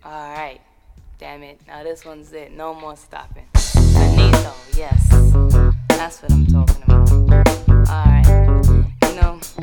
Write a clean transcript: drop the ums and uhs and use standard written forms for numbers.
Alright. Damn it. Now this one's it. No more stopping. Finito, yes. That's what I'm talking about. Alright. You know,